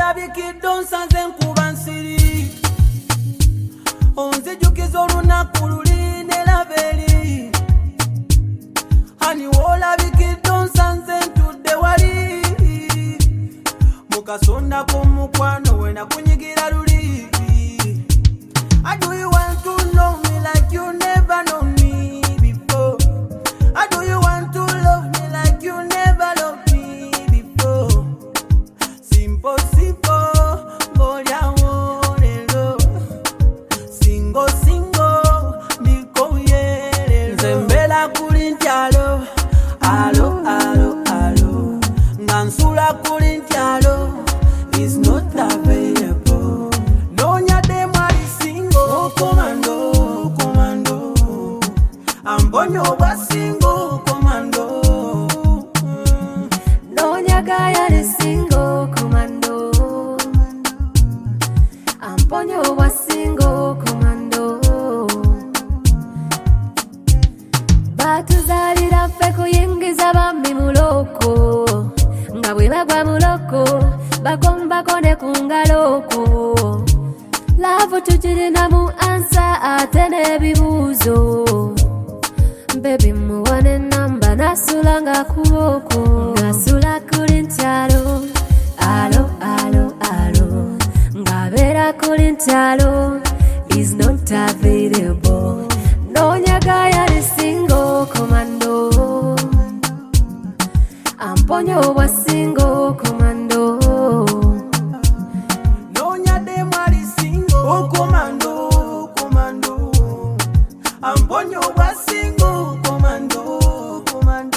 olabikidde onsanze nkuba nsiri onzijukiza olunaku luli ne laberi hani olabikidde onsanze ntudde wali mukasonda k'omukwano we nakunyigira luli. I do you want to know me like you never know me before? I do you want to love me like you never loved me before? Simple, simple, boya wolelo. Single, single, miko yelelo. Zembela kulintialo, alo, alo, alo. Ngansula kulintialo is not available. Nonya de mwali single, commando, commando. Ambonyo wa single, commando. Nonya gaya de single, commando. Ambonyo wa single, commando. Batuzalira ffe kuyingiza bambi muloko nga bwe bagwa muloko bakombako ne ku ngaloko. Laavu tukirina mu ansa ate n'ebibuuzo. Baby muwane namba nasula nga kuboko nasula kuli ntyalo alo alo alo ngabeera kuli ntyalo is not available. Nonya gaya li single commando amponyo wa single commando. Nonya de mwali single, commando, commando. Ambonyo wa single, commando, commando.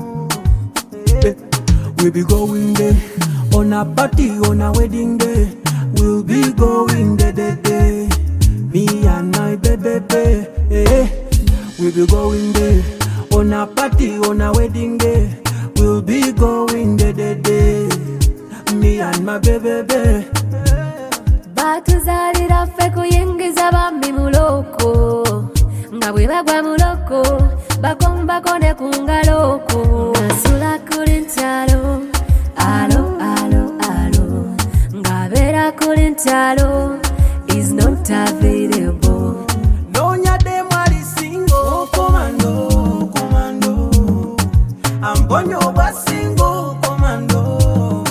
We be going there on a party, on a wedding day. We'll be going there. Me and my baby. We be going there on a party, on a wedding day. We'll be going there. Me and my baby. Batuzalira ffe kuyingiza bambi muloko nga bwe bagwa muloko bakombako ne ku ngaloko. Nasula kuli ntyalo alo alo alo ngabeera kuli ntyalo is not available. Nonya de mwali single, commando, commando. Ambonyo wa single, commando.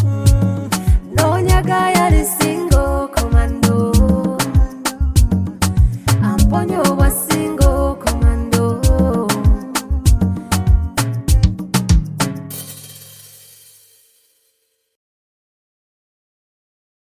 Nonya gaya li single commando amponyo wa